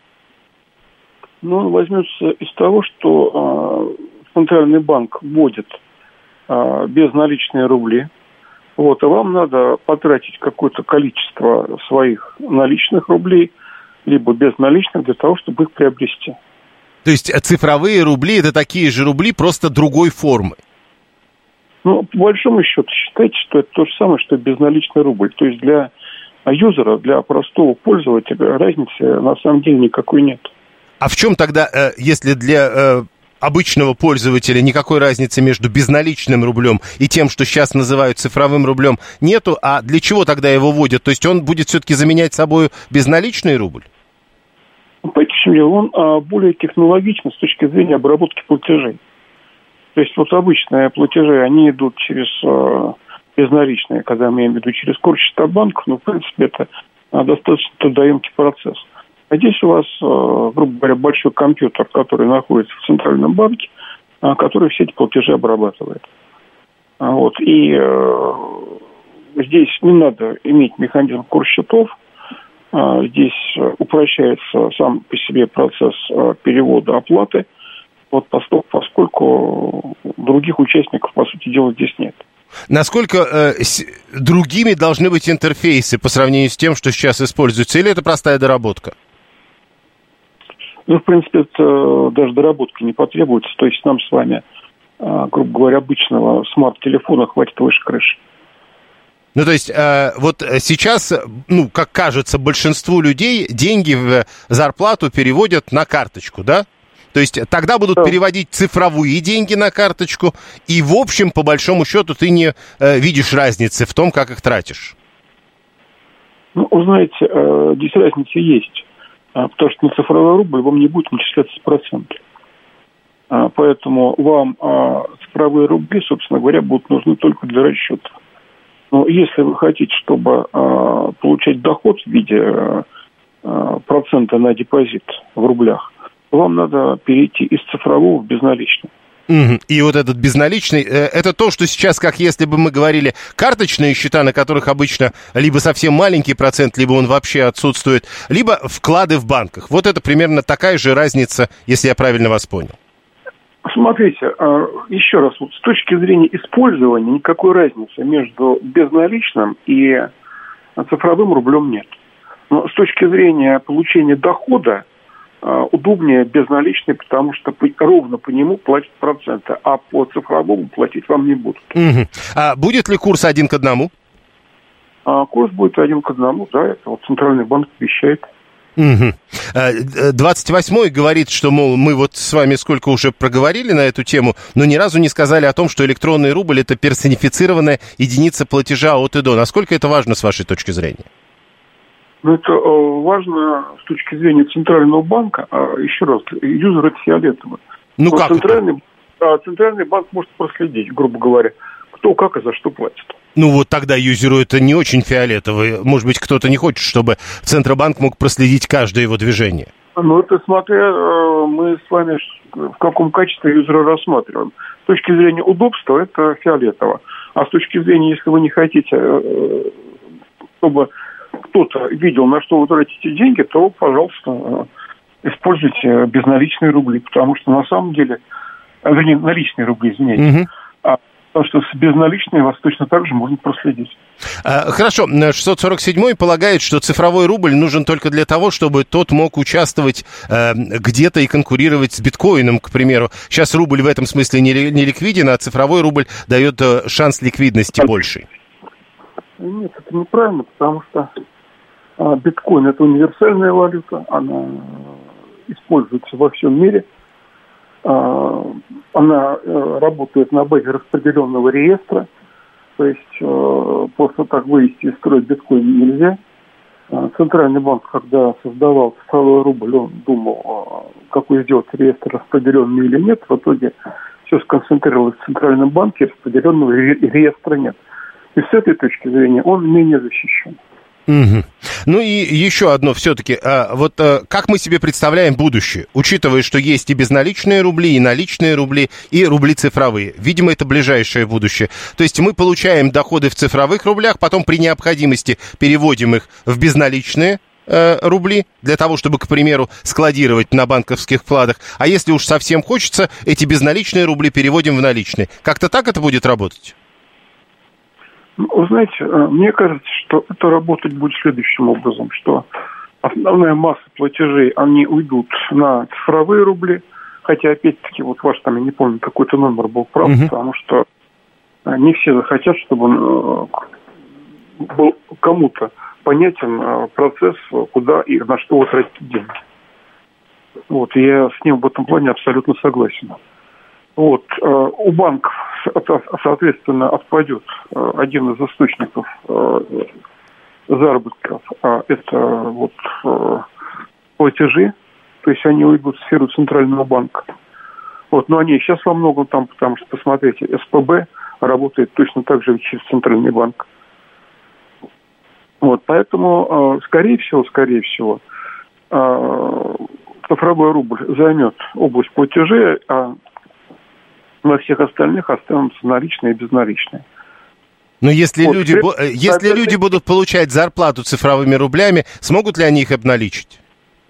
Он возьмется из того, что Центральный банк вводит безналичные рубли. А вам надо потратить какое-то количество своих наличных рублей, либо безналичных, для того, чтобы их приобрести. То есть цифровые рубли – это такие же рубли, просто другой формы? По большому счету, считайте, что это то же самое, что и безналичный рубль. То есть для юзера, для простого пользователя разницы на самом деле никакой нет. А в чем тогда, если для обычного пользователя никакой разницы между безналичным рублем и тем, что сейчас называют цифровым рублем, нету, а для чего тогда его вводят? То есть он будет все-таки заменять собой безналичный рубль? Понимаете, в чем дело? Он более технологичный с точки зрения обработки платежей. То есть вот обычные платежи, они идут через безналичные, когда мы имеем в виду через курсчетов банков, но в принципе это достаточно трудоемкий процесс. А здесь у вас, грубо говоря, большой компьютер, который находится в Центральном банке, который все эти платежи обрабатывает. Вот. И здесь не надо иметь механизм курс-счетов. Здесь упрощается сам по себе процесс перевода оплаты, вот поскольку других участников, по сути дела, здесь нет. Насколько другими должны быть интерфейсы по сравнению с тем, что сейчас используется, или это простая доработка? Ну, в принципе, это даже доработка не потребуется. То есть нам с вами, грубо говоря, обычного смарт-телефона хватит выше крыши. Ну, то есть, вот сейчас, как кажется, большинству людей деньги в зарплату переводят на карточку, да? То есть тогда будут переводить цифровые деньги на карточку, и, в общем, по большому счету, ты не видишь разницы в том, как их тратишь. Ну, знаете, здесь разница есть. Потому что на цифровой рубль вам не будет начисляться проценты. Поэтому вам цифровые рубли, собственно говоря, будут нужны только для расчета. Но если вы хотите, чтобы получать доход в виде процента на депозит в рублях, вам надо перейти из цифрового в безналичный. И вот этот безналичный, это то, что сейчас, как если бы мы говорили, карточные счета, на которых обычно либо совсем маленький процент, либо он вообще отсутствует, либо вклады в банках. Вот это примерно такая же разница, если я правильно вас понял. Смотрите, еще раз, вот с точки зрения использования никакой разницы между безналичным и цифровым рублем нет. Но с точки зрения получения дохода удобнее безналичный, потому что ровно по нему платят проценты, а по цифровому платить вам не будут. А будет ли курс 1 к 1? Курс будет 1 к 1, да, это вот Центральный банк обещает. 28-й говорит, что, мол, мы вот с вами сколько уже проговорили на эту тему, но ни разу не сказали о том, что электронный рубль – это персонифицированная единица платежа от и до. Насколько это важно с вашей точки зрения? Ну, это важно с точки зрения Центрального банка. Еще раз, юзер это фиолетово. Ну, как Центральный банк может проследить, грубо говоря, кто, как и за что платит. Ну, вот тогда юзеру это не очень фиолетово. Может быть, кто-то не хочет, чтобы Центробанк мог проследить каждое его движение. Ну, это смотря мы с вами в каком качестве юзера рассматриваем. С точки зрения удобства это фиолетово. А с точки зрения, если вы не хотите, чтобы кто-то видел, на что вы тратите деньги, то, пожалуйста, используйте безналичные рубли, потому что на самом деле, вернее, наличные рубли, извиняйте, потому что с безналичными вас точно так же можно проследить. Хорошо, 647-й полагает, что цифровой рубль нужен только для того, чтобы тот мог участвовать где-то и конкурировать с биткоином, к примеру. Сейчас рубль в этом смысле не ликвиден, а цифровой рубль дает шанс ликвидности больший. Нет, это неправильно, потому что биткоин – это универсальная валюта, она используется во всем мире, она работает на базе распределенного реестра, то есть просто так вывести из строя биткоин нельзя. Центральный банк, когда создавал цифровой рубль, он думал, какой сделать реестр, распределенный или нет. В итоге все сконцентрировалось в Центральном банке, распределенного реестра нет. И с этой точки зрения он менее защищен. Ну и еще одно все-таки. Вот как мы себе представляем будущее, учитывая, что есть и безналичные рубли, и наличные рубли, и рубли цифровые. Видимо, это ближайшее будущее. То есть мы получаем доходы в цифровых рублях, потом при необходимости переводим их в безналичные рубли, для того, чтобы, к примеру, складировать на банковских вкладах. А если уж совсем хочется, эти безналичные рубли переводим в наличные. Как-то так это будет работать? Вы знаете, мне кажется, что это работать будет следующим образом, что основная масса платежей, они уйдут на цифровые рубли, хотя, опять-таки, вот ваш там, я не помню, какой-то номер был прав, потому что не все захотят, чтобы был кому-то понятен процесс, куда и на что вы тратите деньги. Вот, я с ним в этом плане абсолютно согласен. Вот, у банков, соответственно, отпадет один из источников заработков, это вот платежи, то есть они уйдут в сферу Центрального банка. Вот, но они сейчас во многом там, потому что, посмотрите, СПБ работает точно так же через Центральный банк. Вот, поэтому, скорее всего, цифровой рубль займет область платежей, а во всех остальных останутся наличные и безналичные. Но если люди будут получать зарплату цифровыми рублями, смогут ли они их обналичить?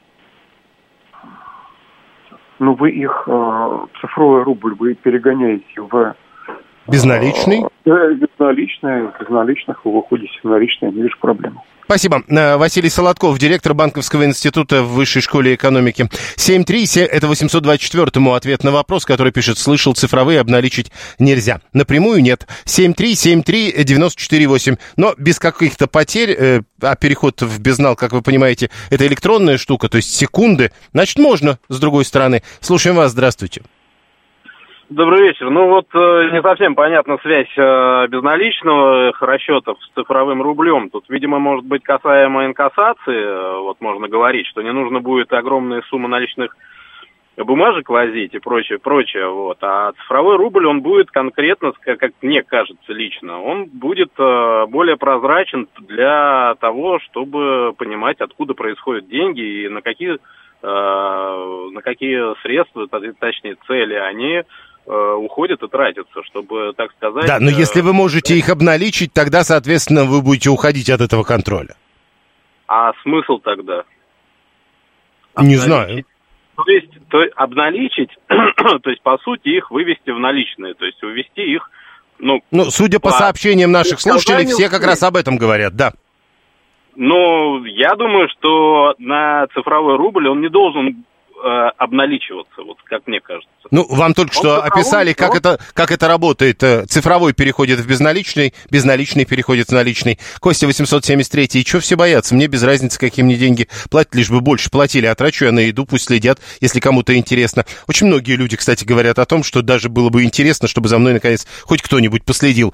Ну, вы их, цифровой рубль, вы перегоняете в... Безналичный? Безналичных вы выходите в наличные, не вижу проблем. Спасибо. Василий Солодков, директор Банковского института в Высшей школе экономики. 737, это 824-му ответ на вопрос, который пишет: слышал, цифровые обналичить нельзя. Напрямую нет. 7373948. Но без каких-то потерь, а переход в безнал, как вы понимаете, это электронная штука, то есть секунды, значит, можно, с другой стороны. Слушаем вас, здравствуйте. Добрый вечер. Ну вот не совсем понятна связь безналичных расчетов с цифровым рублем. Тут, видимо, может быть касаемо инкассации, вот можно говорить, что не нужно будет огромные суммы наличных бумажек возить и прочее. Вот. А цифровой рубль, он будет конкретно, как мне кажется лично, он будет более прозрачен для того, чтобы понимать, откуда происходят деньги и на какие средства, точнее цели они уходят и тратятся, чтобы, так сказать... Да, но если вы можете их обналичить, тогда, соответственно, вы будете уходить от этого контроля. А смысл тогда? Не знаю. То есть обналичить, то есть, по сути, их вывести в наличные, то есть увести их... Ну, судя по сообщениям наших слушателей, все как раз об этом говорят, да. Ну, я думаю, что на цифровой рубль он не должен обналичиваться, вот как мне кажется. Ну, вам только что описали, как это работает. Цифровой переходит в безналичный, безналичный переходит в наличный. Костя 873. И что все боятся? Мне без разницы, какие мне деньги платят, лишь бы больше платили. А трачу я на еду, пусть следят, если кому-то интересно. Очень многие люди, кстати, говорят о том, что даже было бы интересно, чтобы за мной, наконец, хоть кто-нибудь последил.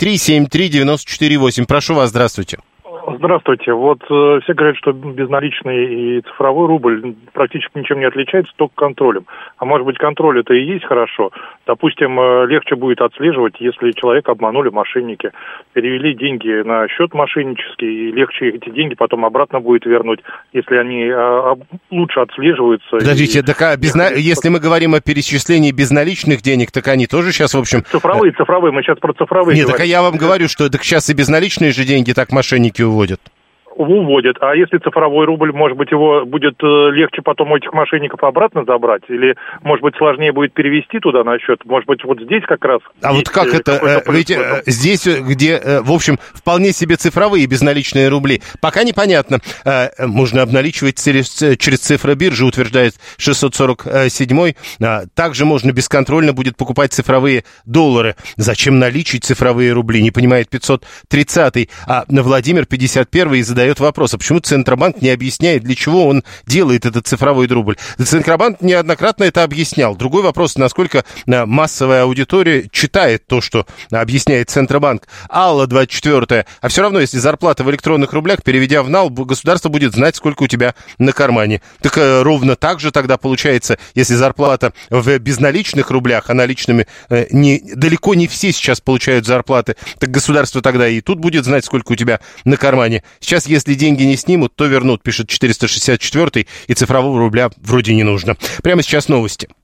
7373948. Прошу вас, здравствуйте. Здравствуйте. Вот все говорят, что безналичный и цифровой рубль практически ничем не отличаются, только контролем. А может быть, контроль это и есть хорошо. Допустим, легче будет отслеживать, если человека обманули мошенники, перевели деньги на счет мошеннический, и легче эти деньги потом обратно будет вернуть, если они лучше отслеживаются. Подождите, если мы говорим о перечислении безналичных денег, так они тоже сейчас, в общем... Цифровые, мы сейчас про цифровые Нет, говорим. так я вам говорю, что так сейчас и безналичные же деньги так мошенники уводят. Уводят. А если цифровой рубль, может быть, его будет легче потом у этих мошенников обратно забрать? Или, может быть, сложнее будет перевести туда на счет? Может быть, вот здесь как раз... А вот как это? Ведь здесь, где, в общем, вполне себе цифровые безналичные рубли, пока непонятно. Можно обналичивать через цифробиржу, утверждает 647-й. Также можно бесконтрольно будет покупать цифровые доллары. Зачем наличить цифровые рубли? Не понимает 530-й. А Владимир 51-й задает вопрос, а почему Центробанк не объясняет, для чего он делает этот цифровой рубль? Центробанк неоднократно это объяснял. Другой вопрос, насколько массовая аудитория читает то, что объясняет Центробанк. Алла 24-я. А все равно, если зарплата в электронных рублях, переведя в нал, государство будет знать, сколько у тебя на кармане. Так ровно так же тогда получается, если зарплата в безналичных рублях, а наличными далеко не все сейчас получают зарплаты, так государство тогда и тут будет знать, сколько у тебя на кармане. Сейчас, если деньги не снимут, то вернут, пишет 464-й, и цифрового рубля вроде не нужно. Прямо сейчас новости.